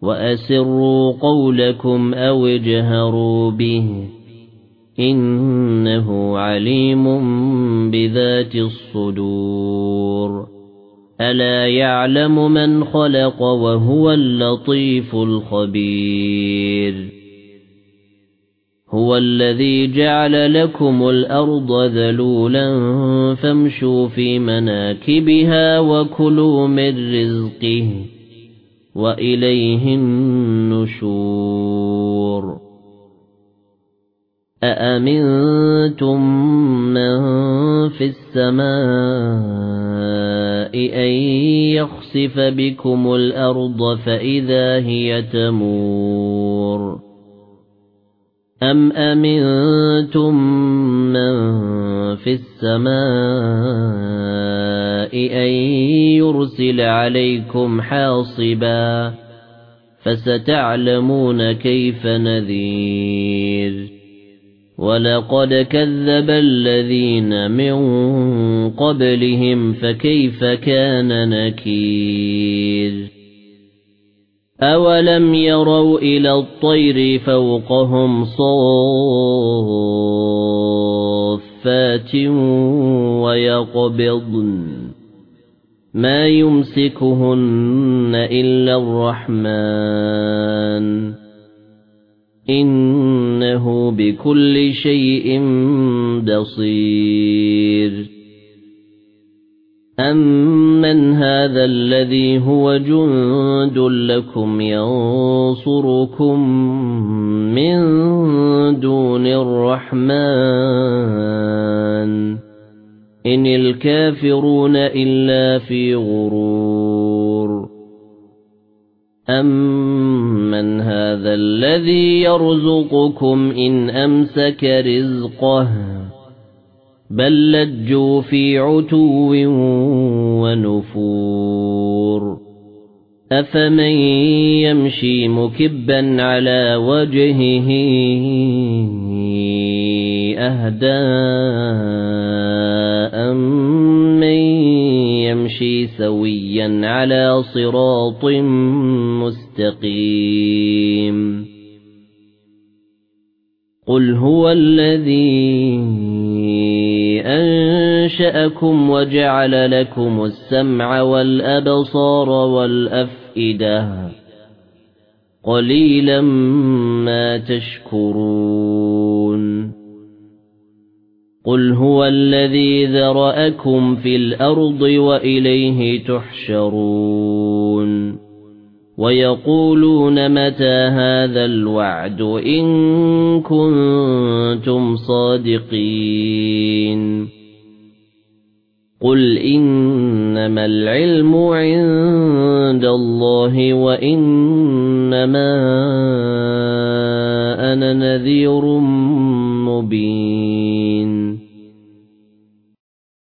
وأسروا قولكم أو اجهروا به إنه عليم بذات الصدور ألا يعلم من خلق وهو اللطيف الخبير هو الذي جعل لكم الأرض ذلولا فامشوا في مناكبها وكلوا من رزقه وإليه النشور أأمنتم من في السماء أن يخسف بكم الأرض فإذا هي تمور أم أمنتم من في السماء أن يرسل عليكم حاصبا فستعلمون كيف نذير ولقد كذب الذين من قبلهم فكيف كان نكير أولم يروا إلى الطير فوقهم صافات ويقبضن ما يمسكهن إلا الرحمن إنه بكل شيء بصير أمن هذا الذي هو جند لكم ينصركم من دون الرحمن إن الكافرون إلا في غرور أمن هذا الذي يرزقكم إن أمسك رزقه بل لجوا في عتو ونفور أفمن يمشي مكبا على وجهه أهدى أمن يمشي سويا على صراط مستقيم قل هو الذي أنشأكم وجعل لكم السمع والأبصار والأفئدة قليلا ما تشكرون قل هو الذي ذرأكم في الأرض وإليه تحشرون ويقولون متى هذا الوعد إن كنتم صادقين قل إنما العلم عند الله وإنما أنا نذير مبين